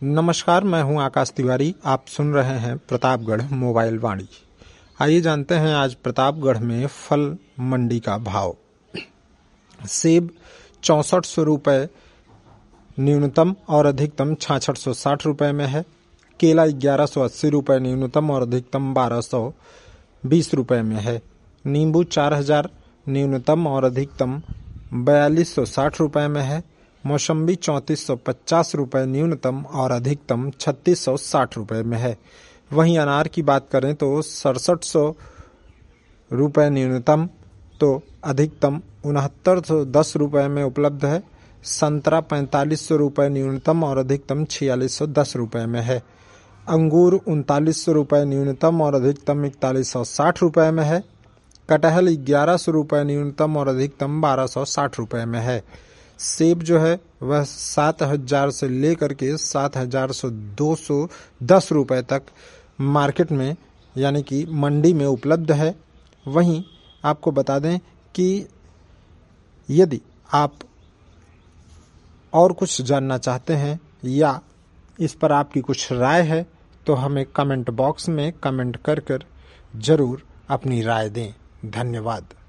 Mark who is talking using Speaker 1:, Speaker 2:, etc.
Speaker 1: नमस्कार, मैं हूं आकाश तिवारी। आप सुन रहे हैं प्रतापगढ़ मोबाइल वाणी। आइए जानते हैं आज प्रतापगढ़ में फल मंडी का भाव। सेब 6400 रुपये न्यूनतम और अधिकतम 6660 रुपये में है। केला 1180 रुपये न्यूनतम और अधिकतम 1220 रुपये में है। नींबू 4000 न्यूनतम और अधिकतम 4260 रुपये में है। मौसम्बी 3450 रुपये न्यूनतम और अधिकतम 3660 रुपये में है। वहीं अनार की बात करें तो 6700 रुपये न्यूनतम तो अधिकतम 6910 रुपये में उपलब्ध है। संतरा 4500 रुपये न्यूनतम और अधिकतम 4610 रुपये में है। अंगूर 3900 रुपये न्यूनतम और अधिकतम 4160 रुपये में है। कटहल 1100 रुपये न्यूनतम और अधिकतम 1260 रुपये में है। सेब जो है वह 7000 से लेकर के 7210 रुपये तक मार्केट में यानी कि मंडी में उपलब्ध है। वहीं आपको बता दें कि यदि आप और कुछ जानना चाहते हैं या इस पर आपकी कुछ राय है तो हमें कमेंट बॉक्स में कमेंट कर जरूर अपनी राय दें। धन्यवाद।